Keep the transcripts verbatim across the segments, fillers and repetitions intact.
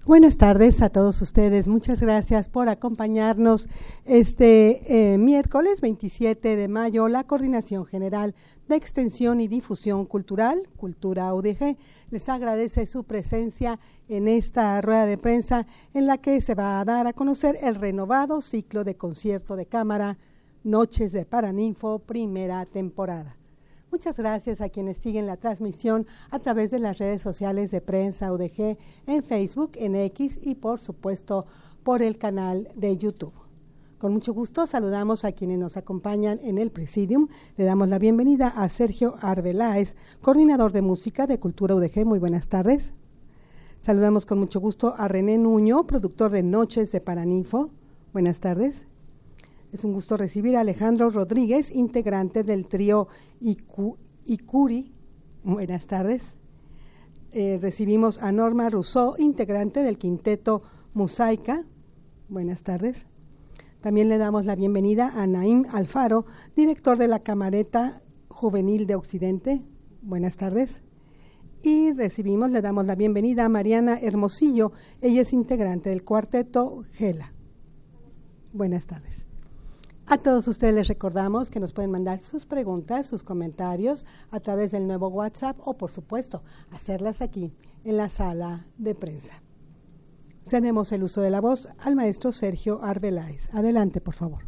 Buenas tardes a todos ustedes. Muchas gracias por acompañarnos este eh, miércoles veintisiete de mayo. La Coordinación General de Extensión y Difusión Cultural, Cultura U D G, les agradece su presencia en esta rueda de prensa en la que se va a dar a conocer el renovado ciclo de concierto de cámara Noches de Paraninfo, primera temporada. Muchas gracias a quienes siguen la transmisión a través de las redes sociales de Prensa U D G, en Facebook, en X y por supuesto por el canal de YouTube. Con mucho gusto saludamos a quienes nos acompañan en el Presidium. Le damos la bienvenida a Sergio Arbeláez, coordinador de música de Cultura U D G. Muy buenas tardes. Saludamos con mucho gusto a René Nuño, productor de Noches de Paraninfo. Buenas tardes. Es un gusto recibir a Alejandro Rodríguez, integrante del trío Icu, Icuri. Buenas tardes. Eh, recibimos a Norma Rousseau, integrante del quinteto Musaica. Buenas tardes. También le damos la bienvenida a Naim Alfaro, director de la Camareta Juvenil de Occidente. Buenas tardes. Y recibimos, le damos la bienvenida a Mariana Hermosillo. Ella es integrante del cuarteto Gela. Buenas tardes. A todos ustedes les recordamos que nos pueden mandar sus preguntas, sus comentarios a través del nuevo WhatsApp o, por supuesto, hacerlas aquí en la sala de prensa. Cedemos el uso de la voz al maestro Sergio Arbeláez. Adelante, por favor.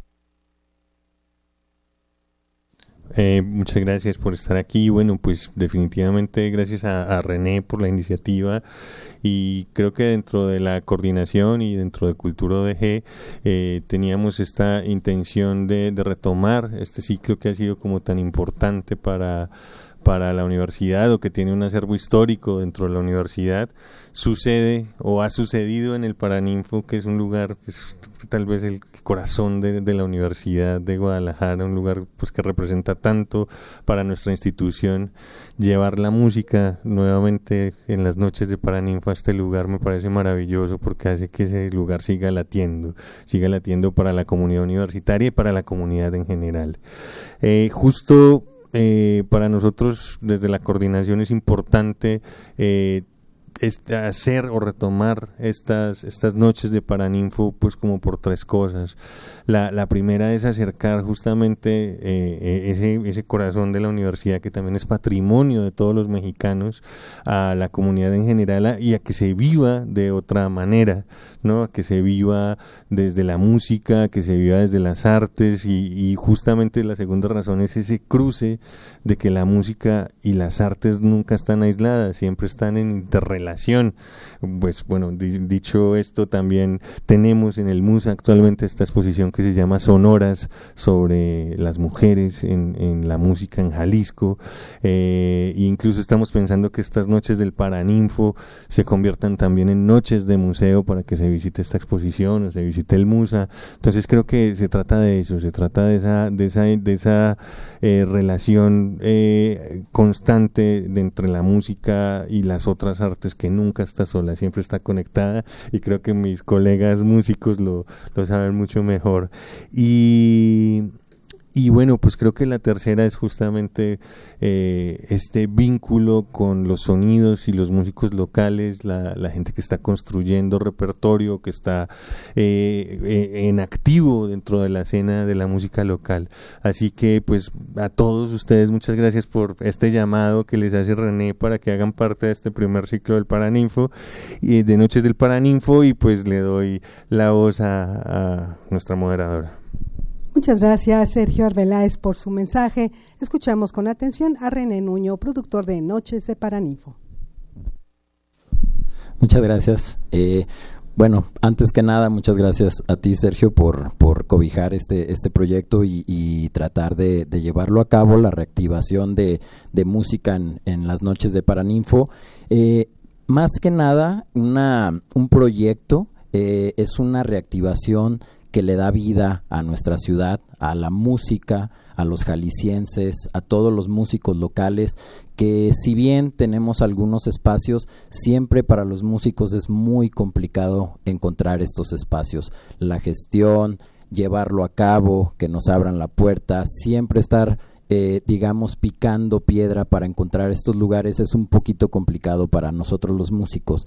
Eh, muchas gracias por estar aquí. Bueno, pues definitivamente gracias a, a René por la iniciativa, y creo que dentro de la coordinación y dentro de Cultura U D G eh, teníamos esta intención de, de retomar este ciclo que ha sido como tan importante para para la universidad, o que tiene un acervo histórico dentro de la universidad. Sucede o ha sucedido en el Paraninfo, que es un lugar que es tal vez el corazón de, de la Universidad de Guadalajara, un lugar pues que representa tanto para nuestra institución. Llevar la música nuevamente en las noches de Paraninfo a este lugar me parece maravilloso, porque hace que ese lugar siga latiendo, siga latiendo para la comunidad universitaria y para la comunidad en general. Eh, justo Eh, para nosotros desde la coordinación es importante eh, este, hacer o retomar estas estas noches de Paraninfo, pues como por tres cosas. La, la primera es acercar justamente eh, ese, ese corazón de la universidad, que también es patrimonio de todos los mexicanos, a la comunidad en general, y a que se viva de otra manera, ¿no? A que se viva desde la música, que se viva desde las artes, y, y justamente la segunda razón es ese cruce de que la música y las artes nunca están aisladas, siempre están en interrelación. Pues bueno, di, dicho esto, también tenemos en el MUSA actualmente esta exposición que se llama Sonoras, sobre las mujeres en, en la música en Jalisco, eh, e incluso estamos pensando que estas noches del Paraninfo se conviertan también en noches de museo, para que se visite esta exposición o se visite el MUSA. Entonces creo que se trata de eso, se trata de esa, de esa, de esa eh, relación eh, constante de entre la música y las otras artes, que nunca está sola, siempre está conectada, y creo que mis colegas músicos lo, lo saben mucho mejor. Y Y bueno, pues creo que la tercera es justamente eh, este vínculo con los sonidos y los músicos locales, la, la gente que está construyendo repertorio, que está eh, eh, en activo dentro de la escena de la música local. Así que pues a todos ustedes muchas gracias por este llamado que les hace René para que hagan parte de este primer ciclo del Paraninfo, y de Noches del Paraninfo, y pues le doy la voz a, a nuestra moderadora. Muchas gracias, Sergio Arbeláez, por su mensaje. Escuchamos con atención a René Nuño, productor de Noches de Paraninfo. Muchas gracias. Eh, bueno, antes que nada, muchas gracias a ti, Sergio, por, por cobijar este, este proyecto y, y tratar de, de llevarlo a cabo, la reactivación de, de música en, en las Noches de Paraninfo. Eh, más que nada, una, un proyecto eh, es una reactivación que le da vida a nuestra ciudad, a la música, a los jaliscienses, a todos los músicos locales, que si bien tenemos algunos espacios, siempre para los músicos es muy complicado encontrar estos espacios. La gestión, llevarlo a cabo, que nos abran la puerta, siempre estar eh, digamos, picando piedra para encontrar estos lugares es un poquito complicado para nosotros los músicos.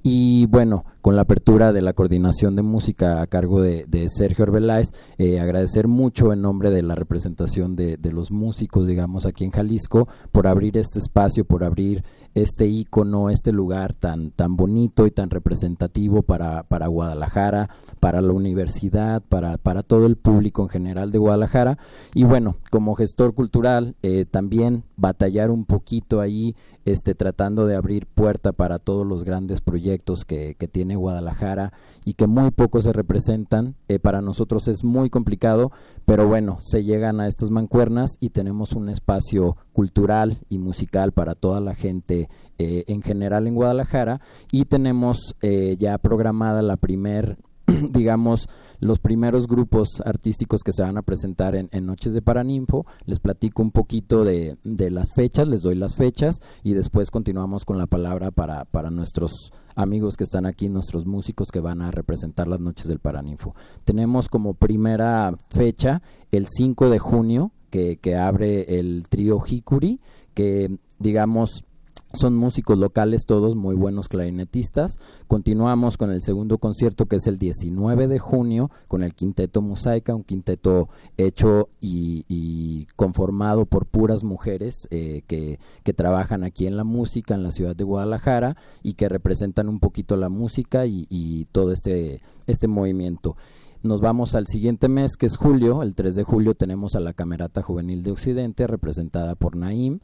Y bueno, con la apertura de la coordinación de música a cargo de, de Sergio Arbeláez, eh, agradecer mucho en nombre de la representación de, de los músicos, digamos, aquí en Jalisco, por abrir este espacio, por abrir este ícono, este lugar tan, tan bonito y tan representativo para, para Guadalajara, para la universidad, para, para todo el público en general de Guadalajara. Y bueno, como gestor cultural, eh, también batallar un poquito ahí, este, tratando de abrir puerta para todos los grandes proyectos que, que tiene Guadalajara y que muy pocos se representan. Eh, para nosotros es muy complicado, pero bueno, se llegan a estas mancuernas y tenemos un espacio cultural y musical para toda la gente eh, en general en Guadalajara, y tenemos eh, ya programada la primer digamos, los primeros grupos artísticos que se van a presentar en, en Noches de Paraninfo. Les platico un poquito de, de las fechas, les doy las fechas y después continuamos con la palabra para, para nuestros amigos que están aquí, nuestros músicos que van a representar las Noches del Paraninfo. Tenemos como primera fecha el cinco de junio, que, que abre el trío Hikuri, que digamos son músicos locales, todos muy buenos clarinetistas. Continuamos con el segundo concierto, que es el diecinueve de junio, con el Quinteto Musaica, un quinteto hecho y, y conformado por puras mujeres eh, que, que trabajan aquí en la música en la ciudad de Guadalajara y que representan un poquito la música y, y todo este, este movimiento. Nos vamos al siguiente mes, que es julio. El tres de julio tenemos a la Camerata Juvenil de Occidente, representada por Naim,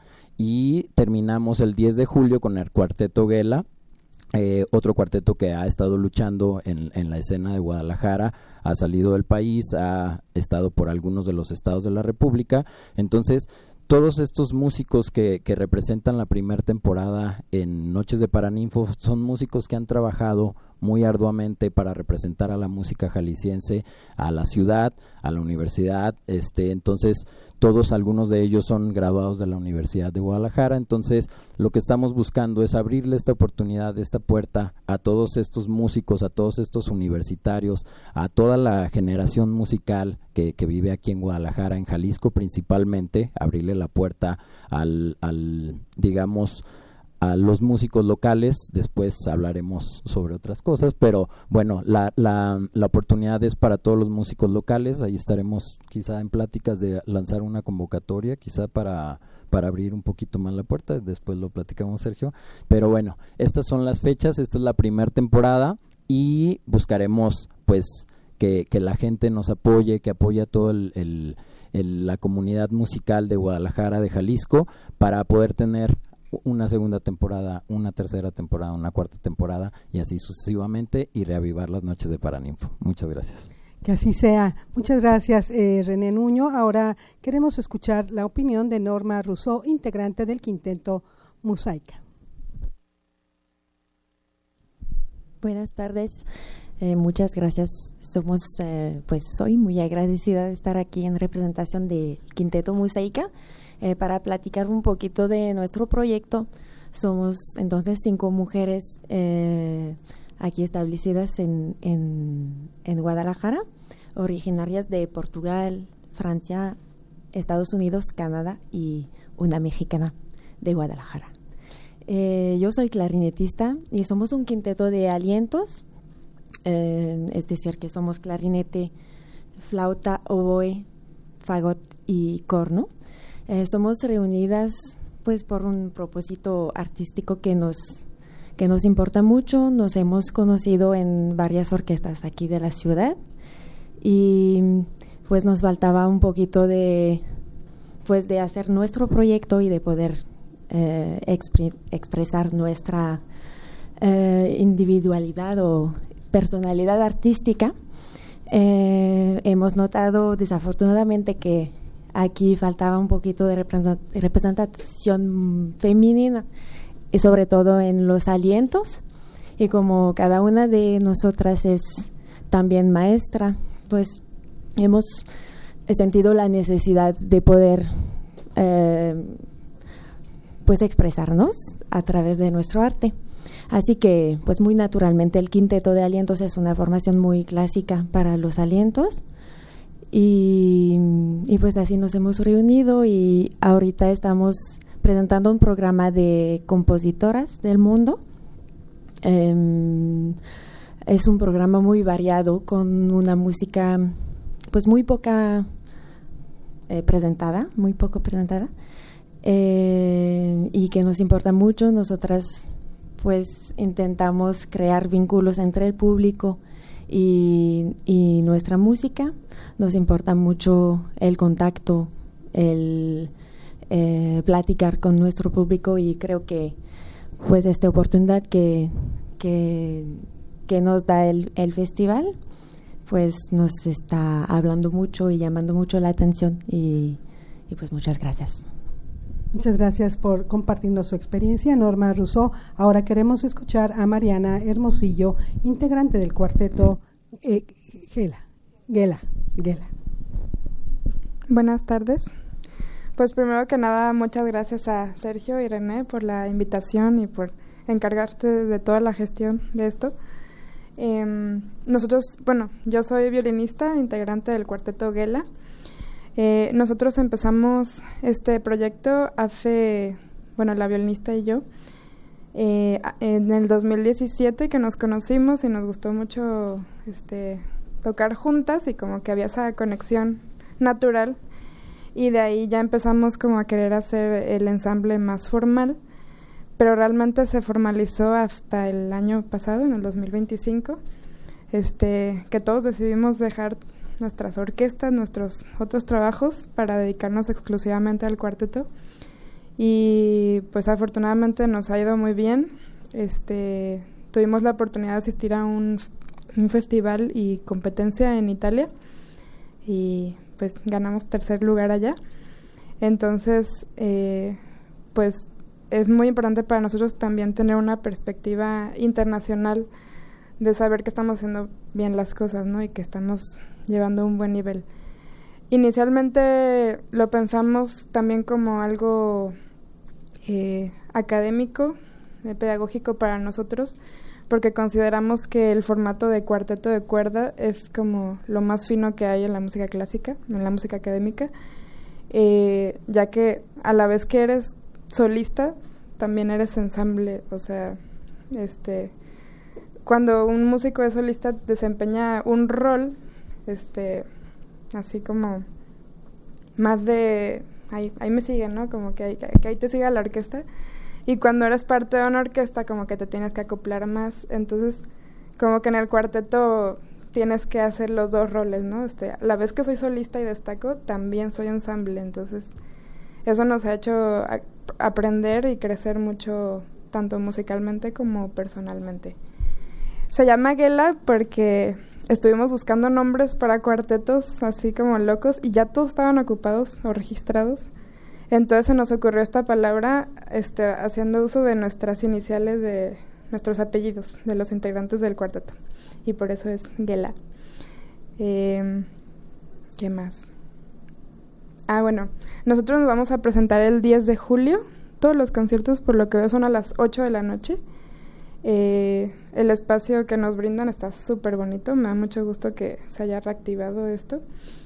y terminamos el diez de julio con el Cuarteto Guela, eh, otro cuarteto que ha estado luchando en, en la escena de Guadalajara, ha salido del país, ha estado por algunos de los estados de la República. Entonces, todos estos músicos que, que representan la primera temporada en Noches de Paraninfo son músicos que han trabajado muy arduamente para representar a la música jalisciense, a la ciudad, a la universidad. Este, entonces, todos, algunos de ellos son graduados de la Universidad de Guadalajara. Entonces, lo que estamos buscando es abrirle esta oportunidad, esta puerta a todos estos músicos, a todos estos universitarios, a toda la generación musical que, que vive aquí en Guadalajara, en Jalisco principalmente, abrirle la puerta al, al digamos, a los músicos locales. Después hablaremos sobre otras cosas, pero bueno, la, la, la oportunidad es para todos los músicos locales. Ahí estaremos quizá en pláticas de lanzar una convocatoria, quizá para, para abrir un poquito más la puerta. Después lo platicamos, Sergio, pero bueno, estas son las fechas, esta es la primera temporada y buscaremos pues que, que la gente nos apoye, que apoye a todo el, el, el, la comunidad musical de Guadalajara, de Jalisco, para poder tener una segunda temporada, una tercera temporada, una cuarta temporada y así sucesivamente, y reavivar las Noches de Paraninfo. Muchas gracias. Que así sea. Muchas gracias, eh, René Nuño. Ahora queremos escuchar la opinión de Norma Rousseau, integrante del Quinteto Musaica. Buenas tardes. Eh, muchas gracias. Somos, eh, pues soy muy agradecida de estar aquí en representación del Quinteto Musaica. Eh, para platicar un poquito de nuestro proyecto. Somos entonces cinco mujeres eh, aquí establecidas en, en, en Guadalajara, originarias de Portugal, Francia, Estados Unidos, Canadá y una mexicana de Guadalajara. Eh, yo soy clarinetista y somos un quinteto de alientos, eh, es decir, que somos clarinete, flauta, oboe, fagot y corno. Eh, somos reunidas pues por un propósito artístico que nos, que nos importa mucho. Nos hemos conocido en varias orquestas aquí de la ciudad y pues nos faltaba un poquito de, pues, de hacer nuestro proyecto y de poder eh, expre- expresar nuestra eh, individualidad o personalidad artística. Eh, hemos notado desafortunadamente que aquí faltaba un poquito de representación femenina, y sobre todo en los alientos. Y como cada una de nosotras es también maestra, pues hemos sentido la necesidad de poder eh, pues expresarnos a través de nuestro arte. Así que, pues muy naturalmente, el quinteto de alientos es una formación muy clásica para los alientos. y, y pues así nos hemos reunido y ahorita estamos presentando un programa de compositoras del mundo. Eh, es un programa muy variado con una música pues muy poca eh, presentada, muy poco presentada eh, y que nos importa mucho. Nosotras pues intentamos crear vínculos entre el público y, y nuestra música. Nos importa mucho el contacto, el eh, platicar con nuestro público y creo que pues esta oportunidad que, que, que nos da el, el festival pues nos está hablando mucho y llamando mucho la atención y, y pues muchas gracias. Muchas gracias por compartirnos su experiencia, Norma Rousseau. Ahora queremos escuchar a Mariana Hermosillo, integrante del cuarteto eh, Gela, Gela, Gela. Buenas tardes. Pues primero que nada, muchas gracias a Sergio y René por la invitación y por encargarse de toda la gestión de esto. Eh, nosotros, bueno, yo soy violinista, integrante del cuarteto Gela. Eh, nosotros empezamos este proyecto hace, bueno, la violinista y yo, eh, en el dos mil diecisiete que nos conocimos y nos gustó mucho este, tocar juntas y como que había esa conexión natural. Y de ahí ya empezamos como a querer hacer el ensamble más formal, pero realmente se formalizó hasta el año pasado, en el dos mil veinticinco, este, que todos decidimos dejar nuestras orquestas, nuestros otros trabajos para dedicarnos exclusivamente al cuarteto. Y pues afortunadamente nos ha ido muy bien. Este, tuvimos la oportunidad de asistir a un, un festival y competencia en Italia y pues ganamos tercer lugar allá. Entonces, eh, pues es muy importante para nosotros también tener una perspectiva internacional de saber que estamos haciendo bien las cosas, ¿no? Y que estamos llevando un buen nivel. Inicialmente lo pensamos también como algo eh, académico, eh, pedagógico para nosotros, porque consideramos que el formato de cuarteto de cuerda es como lo más fino que hay en la música clásica, en la música académica, eh, ya que a la vez que eres solista, también eres ensamble, o sea, este, cuando un músico es solista desempeña un rol, este, así como más de, ahí, ahí me siguen, ¿no? Como que, que ahí te siga la orquesta. Y cuando eres parte de una orquesta, como que te tienes que acoplar más. Entonces, como que en el cuarteto tienes que hacer los dos roles, ¿no? Este, a la vez que soy solista y destaco, también soy ensamble. Entonces, eso nos ha hecho a- aprender y crecer mucho, tanto musicalmente como personalmente. Se llama Gela porque estuvimos buscando nombres para cuartetos así como locos y ya todos estaban ocupados o registrados. Entonces se nos ocurrió esta palabra este, haciendo uso de nuestras iniciales de nuestros apellidos, de los integrantes del cuarteto. Y por eso es Gela. Eh, ¿Qué más? Ah, bueno, nosotros nos vamos a presentar el diez de julio. Todos los conciertos, por lo que veo, son a las ocho de la noche. Eh, el espacio que nos brindan está súper bonito. Me da mucho gusto que se haya reactivado esto.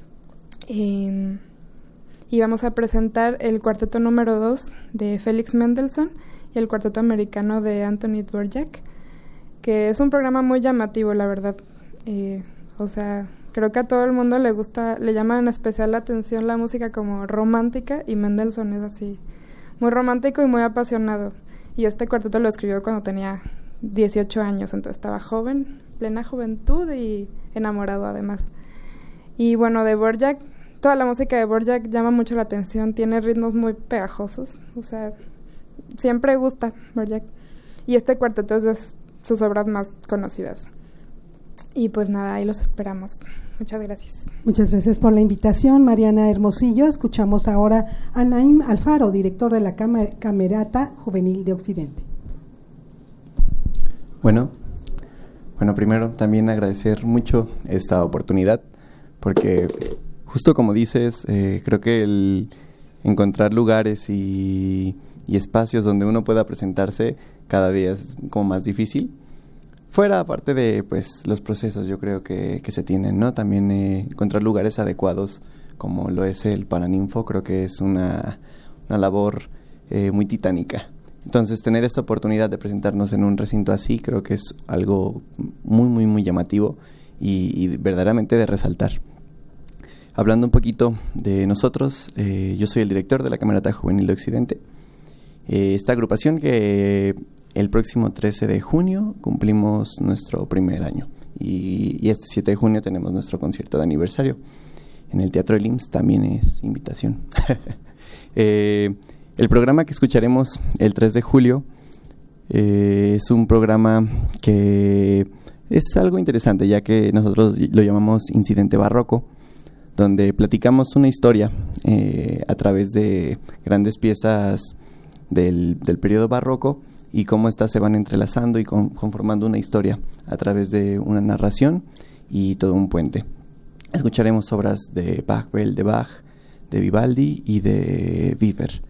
Eh, y vamos a presentar el cuarteto número dos de Félix Mendelssohn y el cuarteto americano de Anthony Dvorak, que es un programa muy llamativo, la verdad. Eh, o sea, creo que a todo el mundo le gusta, le llama en especial la atención la música como romántica, y Mendelssohn es así, muy romántico y muy apasionado. Y este cuarteto lo escribió cuando tenía dieciocho años, entonces estaba joven, plena juventud y enamorado además. Y bueno, de Dvorak, toda la música de Dvorak llama mucho la atención, tiene ritmos muy pegajosos, o sea, siempre gusta Dvorak. Y este cuarteto es de sus obras más conocidas. Y pues nada, ahí los esperamos. Muchas gracias. Muchas gracias por la invitación, Mariana Hermosillo. Escuchamos ahora a Naim Alfaro, director de la Cam- Camerata Juvenil de Occidente. Bueno, bueno, primero también agradecer mucho esta oportunidad, porque justo como dices, eh, creo que el encontrar lugares y, y espacios donde uno pueda presentarse cada día es como más difícil. fuera aparte de pues los procesos yo creo que, que se tienen, ¿no? También eh, encontrar lugares adecuados como lo es el Paraninfo, creo que es una, una labor eh, muy titánica. Entonces tener esta oportunidad de presentarnos en un recinto así creo que es algo muy muy muy llamativo y, y verdaderamente de resaltar. Hablando un poquito de nosotros, eh, yo soy el director de la Camerata Juvenil de Occidente. Eh, esta agrupación que el próximo trece de junio cumplimos nuestro primer año y, y este siete de junio tenemos nuestro concierto de aniversario. En el Teatro del I M S S también es invitación. eh, El programa que escucharemos el tres de julio eh, es un programa que es algo interesante, ya que nosotros lo llamamos Incidente Barroco, donde platicamos una historia eh, a través de grandes piezas del, del periodo barroco y cómo éstas se van entrelazando y con, conformando una historia a través de una narración y todo un puente. Escucharemos obras de Pachelbel, de Bach, de Vivaldi y de Weber.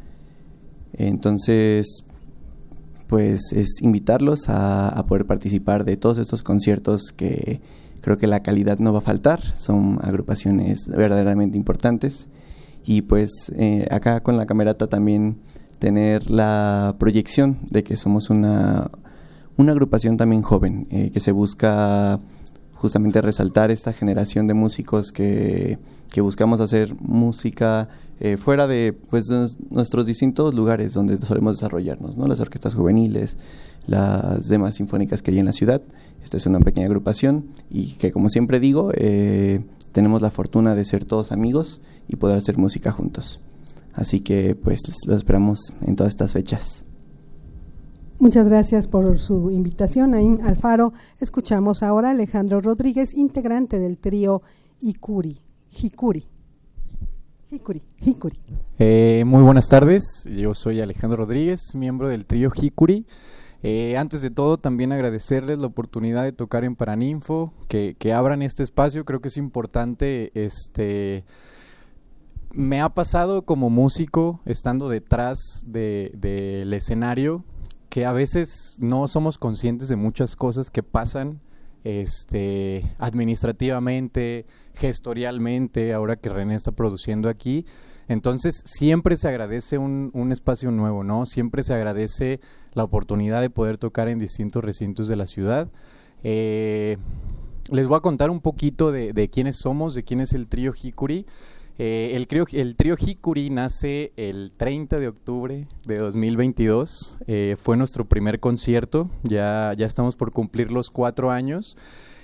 Entonces, pues es invitarlos a, a poder participar de todos estos conciertos que creo que la calidad no va a faltar, son agrupaciones verdaderamente importantes y pues eh, acá con la Camerata también tener la proyección de que somos una, una agrupación también joven, eh, que se busca justamente resaltar esta generación de músicos que, que buscamos hacer música eh, fuera de pues de nuestros distintos lugares donde solemos desarrollarnos, ¿no? Las orquestas juveniles, las demás sinfónicas que hay en la ciudad. Esta es una pequeña agrupación y que, como siempre digo, eh, tenemos la fortuna de ser todos amigos y poder hacer música juntos. Así que pues los esperamos en todas estas fechas. Muchas gracias por su invitación, Naim Alfaro. Escuchamos ahora a Alejandro Rodríguez, integrante del trío Hikuri. Hikuri. Hikuri. Hikuri. Eh, muy buenas tardes, yo soy Alejandro Rodríguez, miembro del trío Hikuri. Eh, antes de todo, también agradecerles la oportunidad de tocar en Paraninfo, que, que abran este espacio. Creo que es importante. Este, me ha pasado como músico, estando detrás de, del escenario, que a veces no somos conscientes de muchas cosas que pasan este, administrativamente, gestorialmente, ahora que René está produciendo aquí. Entonces siempre se agradece un, un espacio nuevo, ¿no? Siempre se agradece la oportunidad de poder tocar en distintos recintos de la ciudad. Eh, les voy a contar un poquito de, de quiénes somos, de quién es el trío Hikuri. Eh, el, trío, el trío Hikuri nace el treinta de octubre de dos mil veintidós, eh, fue nuestro primer concierto, ya, ya estamos por cumplir los cuatro años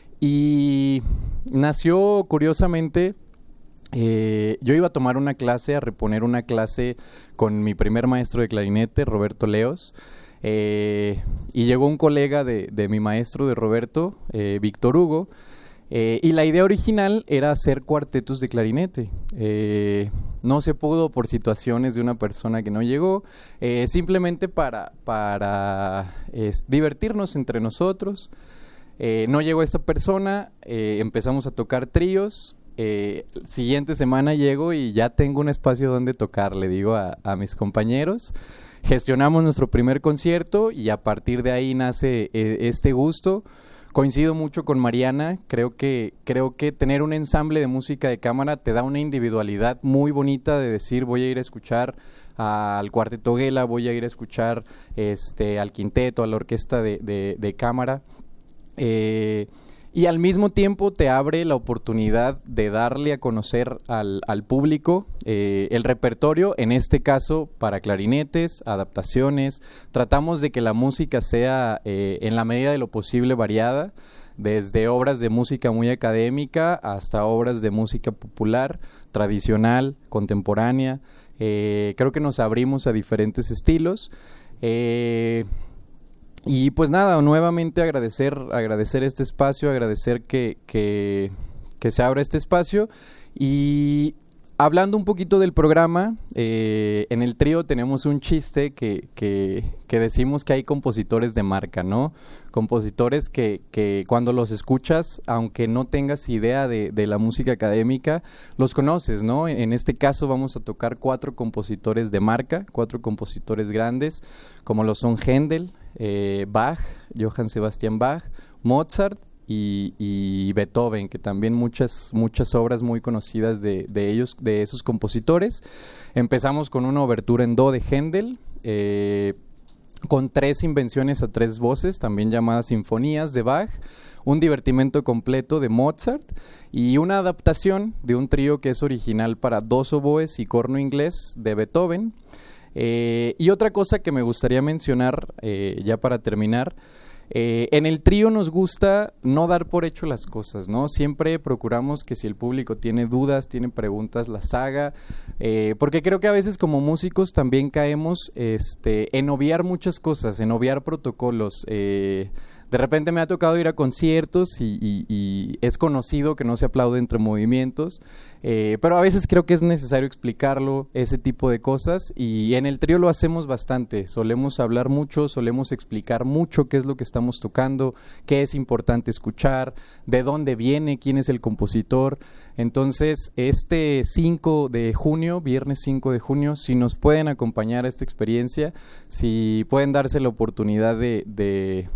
y nació curiosamente. Eh, yo iba a tomar una clase, a reponer una clase con mi primer maestro de clarinete, Roberto Leos, eh, y llegó un colega de, de mi maestro de Roberto, eh, Víctor Hugo, eh, y la idea original era hacer cuartetos de clarinete. Eh, no se pudo por situaciones de una persona que no llegó, eh, simplemente para, para es, divertirnos entre nosotros. Eh, no llegó esta persona, eh, empezamos a tocar tríos. Eh, siguiente semana llego y ya tengo un espacio donde tocar, le digo a, a mis compañeros. Gestionamos nuestro primer concierto y a partir de ahí nace eh, este gusto. Coincido mucho con Mariana, creo que, creo que tener un ensamble de música de cámara te da una individualidad muy bonita de decir voy a ir a escuchar al Cuarteto Gela, voy a ir a escuchar este, al quinteto, a la orquesta de, de, de cámara. Eh, Y al mismo tiempo te abre la oportunidad de darle a conocer al, al público eh, el repertorio, en este caso para clarinetes, adaptaciones. Tratamos de que la música sea eh, en la medida de lo posible variada, desde obras de música muy académica hasta obras de música popular, tradicional, contemporánea. Eh, creo que nos abrimos a diferentes estilos. Eh, Y pues nada, nuevamente agradecer agradecer este espacio, agradecer que, que, que se abra este espacio. Y hablando un poquito del programa, eh, en el trío tenemos un chiste que, que, que decimos que hay compositores de marca, ¿no? Compositores que, que cuando los escuchas, aunque no tengas idea de, de la música académica, los conoces, ¿no? En este caso vamos a tocar cuatro compositores de marca, cuatro compositores grandes, como lo son Händel, eh, Bach, Johann Sebastian Bach, Mozart y, y Beethoven, que también muchas, muchas obras muy conocidas de, de ellos, de esos compositores. Empezamos con una obertura en do de Händel, eh, con tres invenciones a tres voces, también llamadas sinfonías de Bach, un divertimento completo de Mozart y una adaptación de un trío que es original para dos oboes y corno inglés de Beethoven. Eh, y otra cosa que me gustaría mencionar, eh, ya para terminar, Eh, en el trío nos gusta no dar por hecho las cosas, ¿no? Siempre procuramos que si el público tiene dudas, tiene preguntas, las haga, eh, porque creo que a veces como músicos también caemos este, en obviar muchas cosas, en obviar protocolos. Eh, de repente me ha tocado ir a conciertos y, y, y es conocido que no se aplaude entre movimientos, eh, pero a veces creo que es necesario explicarlo, ese tipo de cosas, y en el trío lo hacemos bastante. Solemos hablar mucho, solemos explicar mucho qué es lo que estamos tocando, qué es importante escuchar, de dónde viene, quién es el compositor. Entonces, este cinco de junio, viernes cinco de junio, si nos pueden acompañar a esta experiencia, si pueden darse la oportunidad de... de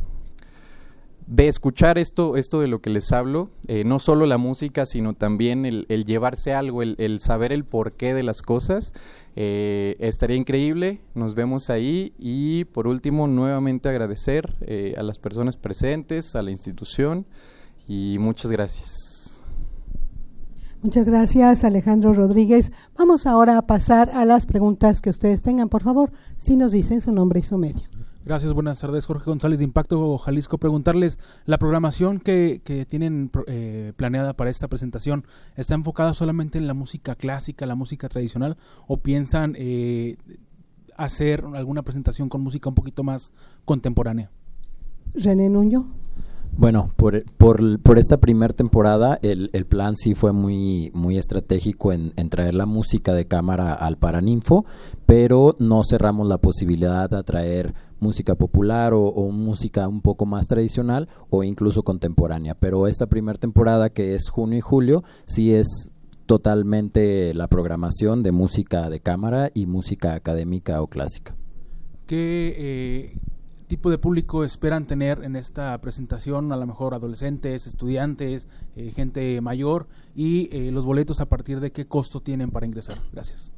de escuchar esto, esto de lo que les hablo, eh, no solo la música, sino también el, el llevarse algo, el, el saber el porqué de las cosas, eh, estaría increíble. Nos vemos ahí y por último nuevamente agradecer eh, a las personas presentes, a la institución y muchas gracias. Muchas gracias, Alejandro Rodríguez. Vamos ahora a pasar a las preguntas que ustedes tengan. Por favor, si nos dicen su nombre y su medio. Gracias, buenas tardes. Jorge González de Impacto Jalisco. Preguntarles, ¿la programación que, que tienen eh, planeada para esta presentación está enfocada solamente en la música clásica, la música tradicional, o piensan eh, hacer alguna presentación con música un poquito más contemporánea? René Nuño. Bueno, por, por, por esta primera temporada el, el plan sí fue muy, muy estratégico en, en traer la música de cámara al Paraninfo, pero no cerramos la posibilidad de traer música popular o, o música un poco más tradicional o incluso contemporánea. Pero esta primera temporada, que es junio y julio, sí es totalmente la programación de música de cámara y música académica o clásica. ¿Qué eh, tipo de público esperan tener en esta presentación? A lo mejor adolescentes, estudiantes, eh, gente mayor, y eh, los boletos, ¿a partir de qué costo tienen para ingresar? Gracias.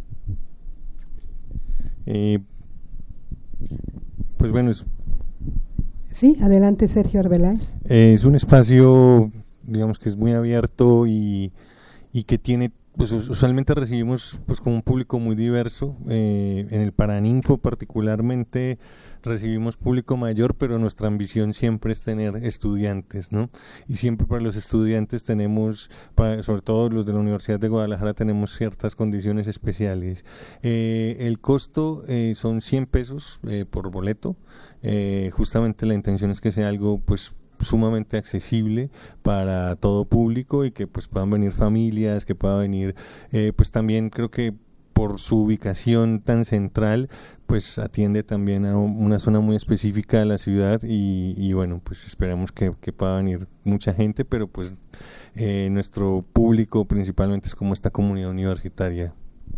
Eh, pues bueno, es, sí, adelante, Sergio Arbeláez. Eh, es un espacio, digamos, que es muy abierto y, y que tiene, pues usualmente recibimos pues como un público muy diverso. Eh, en el Paraninfo particularmente recibimos público mayor, pero nuestra ambición siempre es tener estudiantes, ¿no? Y siempre para los estudiantes tenemos, para, sobre todo los de la Universidad de Guadalajara, tenemos ciertas condiciones especiales. Eh, el costo eh, son cien pesos eh, por boleto. Eh, justamente la intención es que sea algo pues sumamente accesible para todo público y que pues puedan venir familias, que pueda venir eh, pues también creo que por su ubicación tan central, pues atiende también a una zona muy específica de la ciudad y, y bueno, pues esperamos que, que pueda venir mucha gente, pero pues eh, nuestro público principalmente es como esta comunidad universitaria.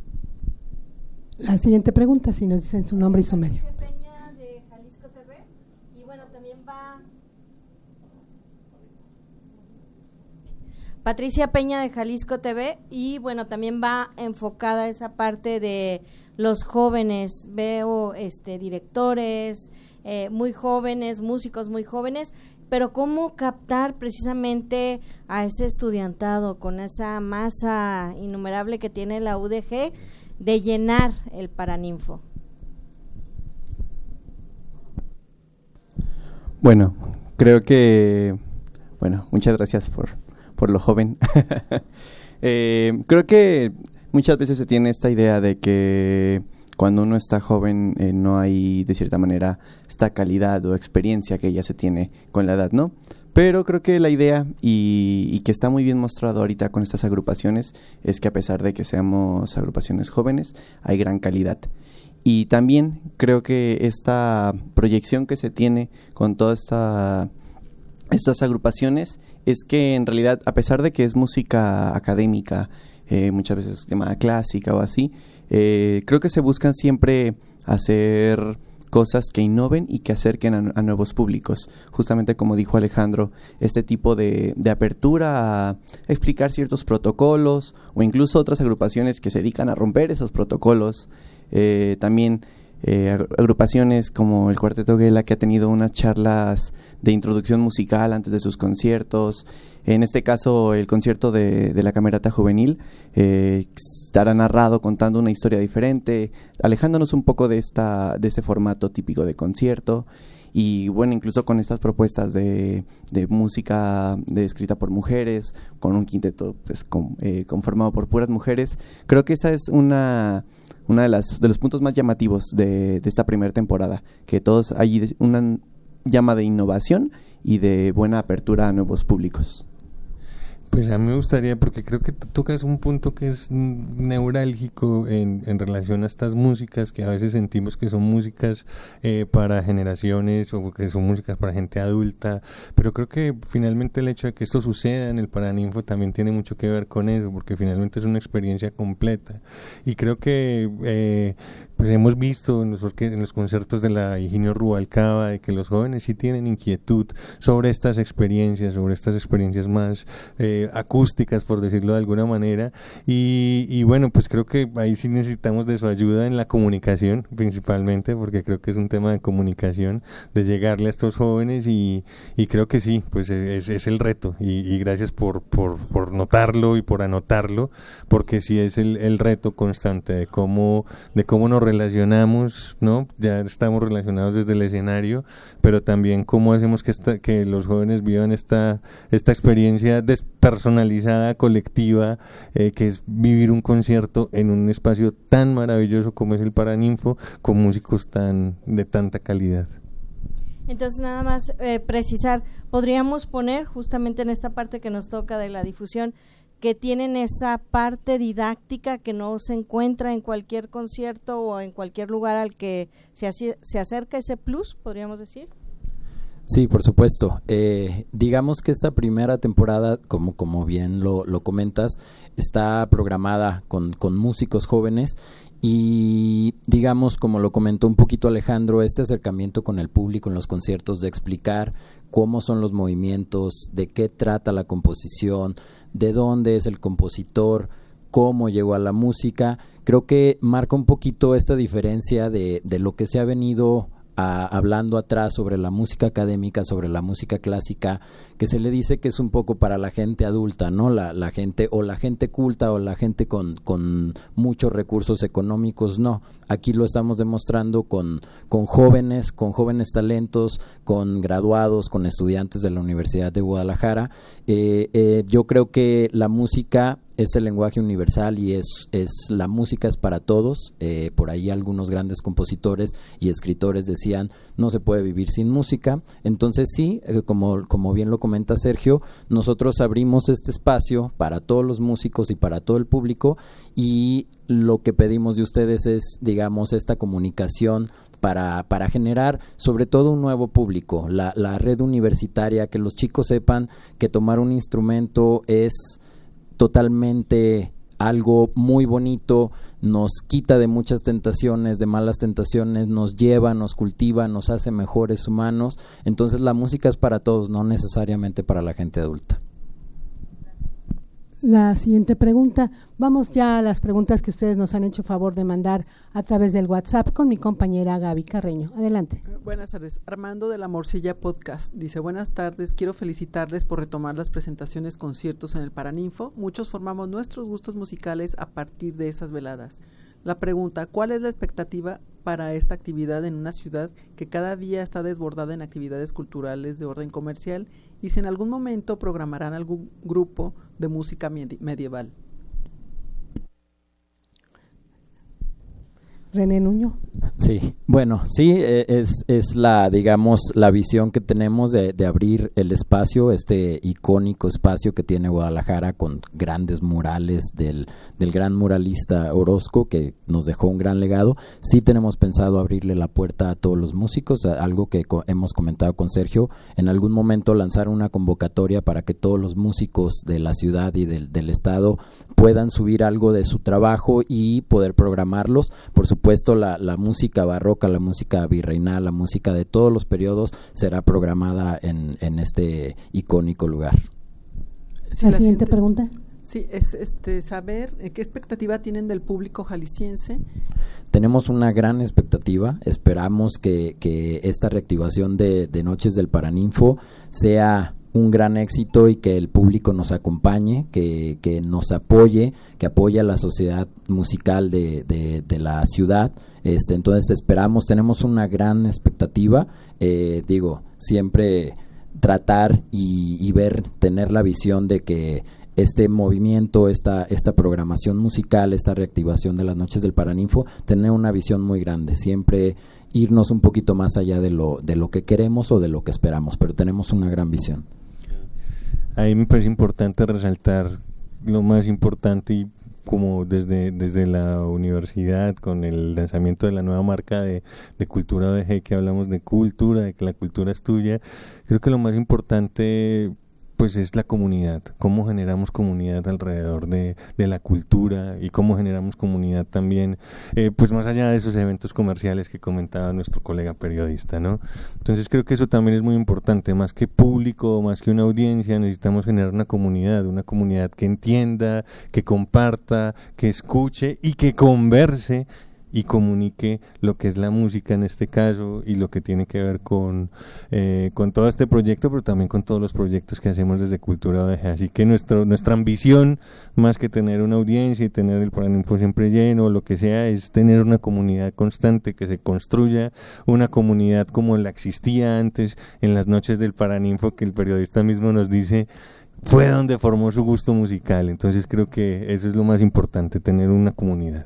La siguiente pregunta, si nos dicen su nombre y su medio. Patricia Peña de Jalisco T V, y bueno, también va... Patricia Peña de Jalisco T V, y bueno, también va enfocada esa parte de los jóvenes. Veo este directores eh, muy jóvenes, músicos muy jóvenes, pero cómo captar precisamente a ese estudiantado con esa masa innumerable que tiene la U D G de llenar el Paraninfo. Bueno, creo que, bueno, muchas gracias por por lo joven. eh, creo que muchas veces se tiene esta idea de que cuando uno está joven eh, no hay de cierta manera esta calidad o experiencia que ya se tiene con la edad, ¿no? Pero creo que la idea y, y que está muy bien mostrado ahorita con estas agrupaciones es que a pesar de que seamos agrupaciones jóvenes, hay gran calidad. Y también creo que esta proyección que se tiene con todas esta, estas agrupaciones es que en realidad, a pesar de que es música académica, eh, muchas veces llamada clásica o así, eh, creo que se buscan siempre hacer cosas que innoven y que acerquen a, a nuevos públicos. Justamente como dijo Alejandro, este tipo de, de apertura a explicar ciertos protocolos o incluso otras agrupaciones que se dedican a romper esos protocolos. Eh, también eh, agrupaciones como el Cuarteto Guela, que ha tenido unas charlas de introducción musical antes de sus conciertos. En este caso, el concierto de, de la Camerata Juvenil eh, estará narrado contando una historia diferente, alejándonos un poco de esta de este formato típico de concierto. Y bueno, incluso con estas propuestas de, de música de, escrita por mujeres, con un quinteto pues con, eh, conformado por puras mujeres, creo que esa es una, una de las de los puntos más llamativos de, de esta primera temporada, que todos hay una llama de innovación y de buena apertura a nuevos públicos. Pues a mí me gustaría, porque creo que tocas un punto que es neurálgico en, en relación a estas músicas que a veces sentimos que son músicas eh, para generaciones o que son músicas para gente adulta, pero creo que finalmente el hecho de que esto suceda en el Paraninfo también tiene mucho que ver con eso, porque finalmente es una experiencia completa. Y creo que eh, pues hemos visto en los, en los conciertos de la Higinio Rubalcaba de que los jóvenes sí tienen inquietud sobre estas experiencias, sobre estas experiencias más eh, acústicas, por decirlo de alguna manera, y, y bueno, pues creo que ahí sí necesitamos de su ayuda en la comunicación, principalmente, porque creo que es un tema de comunicación, de llegarle a estos jóvenes, y, y creo que sí, pues es, es el reto, y, y gracias por, por, por notarlo y por anotarlo, porque sí es el, el reto constante de cómo, de cómo nos relacionamos, ¿no? Ya estamos relacionados desde el escenario, pero también cómo hacemos que esta, que los jóvenes vivan esta, esta experiencia despersonalizada, personalizada, colectiva, eh, que es vivir un concierto en un espacio tan maravilloso como es el Paraninfo, con músicos tan de tanta calidad. Entonces, nada más eh, precisar, podríamos poner justamente en esta parte que nos toca de la difusión, que tienen esa parte didáctica que no se encuentra en cualquier concierto o en cualquier lugar al que se, se acerca ese plus, podríamos decir. Sí, por supuesto. Eh, digamos que esta primera temporada, como, como bien lo, lo comentas, está programada con, con músicos jóvenes y, digamos, como lo comentó un poquito Alejandro, este acercamiento con el público en los conciertos, de explicar cómo son los movimientos, de qué trata la composición, de dónde es el compositor, cómo llegó a la música, creo que marca un poquito esta diferencia de, de lo que se ha venido A, hablando atrás sobre la música académica, sobre la música clásica, que se le dice que es un poco para la gente adulta, ¿no? La, la gente, o la gente culta, o la gente con, con muchos recursos económicos, no. Aquí lo estamos demostrando con, con jóvenes, con jóvenes talentos, con graduados, con estudiantes de la Universidad de Guadalajara. Eh, eh, yo creo que la música es el lenguaje universal y es, es la música es para todos. Eh, por ahí algunos grandes compositores y escritores decían, no se puede vivir sin música. Entonces sí, eh, como, como bien lo comenta Sergio, nosotros abrimos este espacio para todos los músicos y para todo el público, y lo que pedimos de ustedes es, digamos, esta comunicación para, para generar sobre todo un nuevo público, la, la red universitaria, que los chicos sepan que tomar un instrumento es totalmente algo muy bonito, nos quita de muchas tentaciones, de malas tentaciones, nos lleva, nos cultiva, nos hace mejores humanos. Entonces la música es para todos, no necesariamente para la gente adulta. La siguiente pregunta, vamos ya a las preguntas que ustedes nos han hecho favor de mandar a través del WhatsApp con mi compañera Gaby Carreño. Adelante. Buenas tardes. Armando de la Morcilla Podcast dice, buenas tardes, quiero felicitarles por retomar las presentaciones, conciertos en el Paraninfo. Muchos formamos nuestros gustos musicales a partir de esas veladas. La pregunta, ¿cuál es la expectativa para esta actividad en una ciudad que cada día está desbordada en actividades culturales de orden comercial, y si en algún momento programarán algún grupo de música medieval? René Nuño. Sí, bueno, sí, es, es la, digamos, la visión que tenemos de, de abrir el espacio, este icónico espacio que tiene Guadalajara, con grandes murales del, del gran muralista Orozco, que nos dejó un gran legado. Sí tenemos pensado abrirle la puerta a todos los músicos, algo que co- hemos comentado con Sergio, en algún momento lanzar una convocatoria para que todos los músicos de la ciudad y del, del estado puedan subir algo de su trabajo y poder programarlos. Por supuesto, supuesto la, la música barroca, la música virreinal, la música de todos los periodos será programada en, en este icónico lugar. Sí, la, la siguiente pregunta. Sí, es este saber eh, qué expectativa tienen del público jalisciense. Tenemos una gran expectativa, esperamos que, que esta reactivación de, de Noches del Paraninfo sea un gran éxito y que el público nos acompañe, que, que nos apoye, que apoye a la sociedad musical de, de, de la ciudad. Este, entonces esperamos, tenemos una gran expectativa, eh, digo, siempre tratar y, y ver, tener la visión de que este movimiento, esta, esta programación musical, esta reactivación de las Noches del Paraninfo, tener una visión muy grande, siempre irnos un poquito más allá de lo, de lo que queremos o de lo que esperamos, pero tenemos una gran visión. Ahí me parece importante resaltar lo más importante, y como desde, desde la universidad, con el lanzamiento de la nueva marca de, de Cultura O D G, que hablamos de cultura, de que la cultura es tuya, creo que lo más importante pues es la comunidad, cómo generamos comunidad alrededor de, de la cultura y cómo generamos comunidad también, eh, pues más allá de esos eventos comerciales que comentaba nuestro colega periodista, ¿no? Entonces creo que eso también es muy importante, más que público, más que una audiencia, necesitamos generar una comunidad, una comunidad que entienda, que comparta, que escuche y que converse y comunique lo que es la música en este caso y lo que tiene que ver con, eh, con todo este proyecto, pero también con todos los proyectos que hacemos desde Cultura O D G. Así que nuestro, nuestra ambición, más que tener una audiencia y tener el Paraninfo siempre lleno o lo que sea, es tener una comunidad constante, que se construya una comunidad como la existía antes en las noches del Paraninfo, que el periodista mismo nos dice fue donde formó su gusto musical. Entonces creo que eso es lo más importante, tener una comunidad.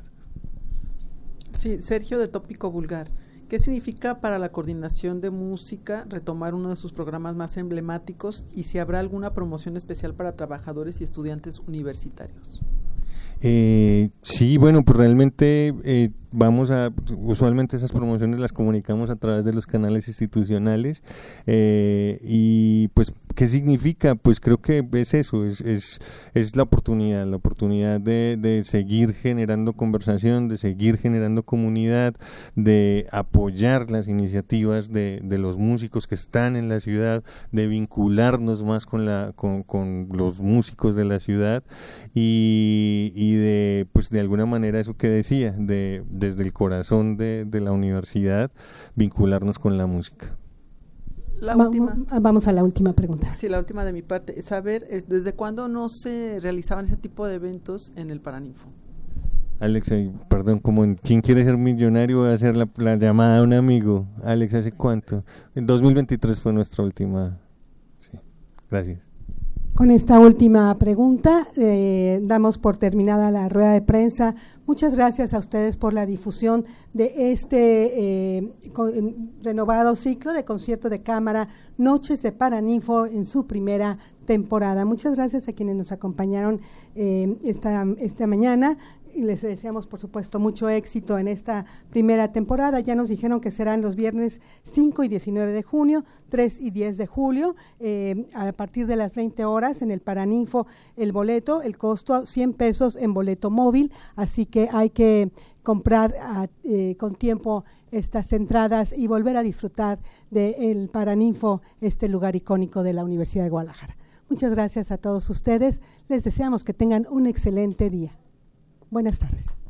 Sí, Sergio de Tópico Vulgar. ¿Qué significa para la coordinación de música retomar uno de sus programas más emblemáticos y si habrá alguna promoción especial para trabajadores y estudiantes universitarios? Eh, sí, bueno, pues realmente eh, vamos a, usualmente esas promociones las comunicamos a través de los canales institucionales eh, y pues, ¿qué significa? Pues creo que es eso, es, es, es la oportunidad, la oportunidad de, de seguir generando conversación, de seguir generando comunidad, de apoyar las iniciativas de, de los músicos que están en la ciudad, de vincularnos más con, la, con, con los músicos de la ciudad y, y de, pues de alguna manera eso que decía, de desde el corazón de, de la universidad, vincularnos con la música. La Va, última. Vamos a la última pregunta. Sí, la última de mi parte. Saber, es, ¿desde cuándo no se realizaban ese tipo de eventos en el Paraninfo? Alex, perdón, como en ¿Quién quiere ser millonario? Voy a hacer la, la llamada a un amigo. Alex, ¿hace cuánto? En dos mil veintitrés fue nuestra última. Sí, gracias. Con esta última pregunta eh, damos por terminada la rueda de prensa. Muchas gracias a ustedes por la difusión de este eh, con, renovado ciclo de concierto de cámara Noches de Paraninfo en su primera temporada. Muchas gracias a quienes nos acompañaron eh, esta, esta mañana. Y les deseamos, por supuesto, mucho éxito en esta primera temporada. Ya nos dijeron que serán los viernes cinco y diecinueve de junio, tres y diez de julio, eh, a partir de las veinte horas en el Paraninfo. El boleto, el costo cien pesos en boleto móvil, así que hay que comprar a, eh, con tiempo estas entradas y volver a disfrutar del Paraninfo, este lugar icónico de la Universidad de Guadalajara. Muchas gracias a todos ustedes. Les deseamos que tengan un excelente día. Buenas tardes.